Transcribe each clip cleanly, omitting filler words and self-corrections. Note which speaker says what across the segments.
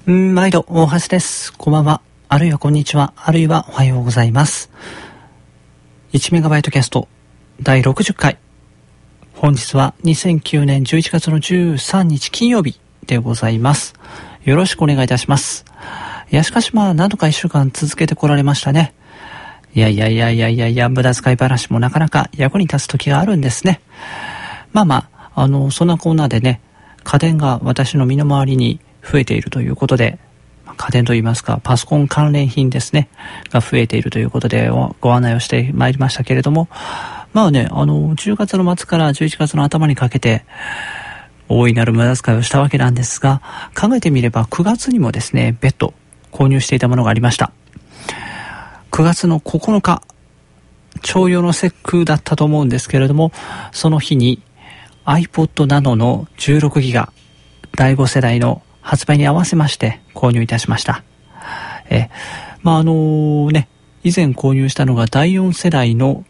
Speaker 1: 毎度大橋です。こんばんは、あるいはこんにちは、あるいはおはようございます。1メガバイトキャスト第60回。本日は2009年11月の13日金曜日でございます。よろしくお願いいたします。いや、しかし何度か1週間続けてこられましたね。いや、無駄遣い話もなかなか役に立つ時があるんですね。そんなコーナーでね、家電が私の身の回りに増えているということで、家電といいますかパソコン関連品ですねが増えているということでご案内をしてまいりましたけれども、10月の末から11月の頭にかけて大いなる無駄遣いをしたわけなんですが、考えてみれば9月にもですね別途購入していたものがありました。9月の9日徴用の節句だったと思うんですけれども、その日に iPod Nano の16ギガ第5世代の発売に合わせまして購入いたしました。以前購入したのが第4世代の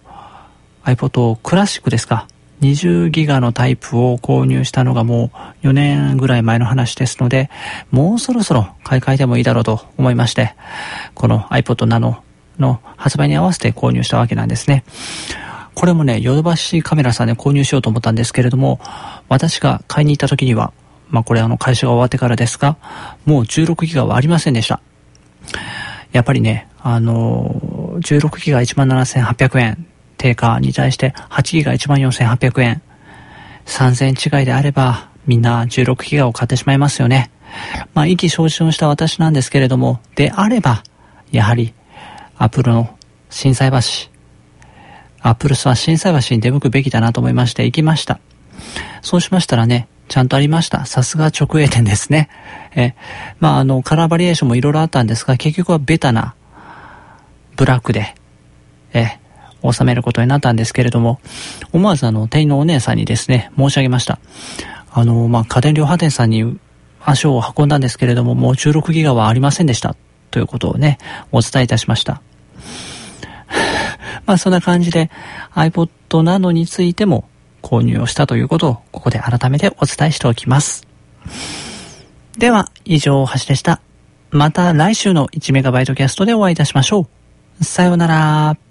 Speaker 1: iPod クラシックですか。20ギガのタイプを購入したのがもう4年ぐらい前の話ですので、もうそろそろ買い替えてもいいだろうと思いまして、この iPod Nano の発売に合わせて購入したわけなんですね。これもね、ヨドバシカメラさんで購入しようと思ったんですけれども、私が買いに行った時にはこれ会社が終わってからですが、もう16ギガはありませんでした。やっぱりね、16ギガ 17,800 円定価に対して8ギガ 14,800 円。3000円違いであればみんな16ギガを買ってしまいますよね。意気消沈をした私なんですけれども、であればやはりアップルの心斎橋、アップルスは心斎橋に出向くべきだなと思いまして行きました。そうしましたらね、ちゃんとありました。さすが直営店ですね。カラーバリエーションもいろいろあったんですが、結局はベタなブラックで収めることになったんですけれども、思わず店員のお姉さんにですね申し上げました。家電量販店さんに足を運んだんですけれども、もう16ギガはありませんでしたということをねお伝えいたしました。そんな感じで iPod Nano についても購入をしたということをここで改めてお伝えしておきます。では以上大橋でした。また来週の1メガバイトキャストでお会いいたしましょう。さようなら。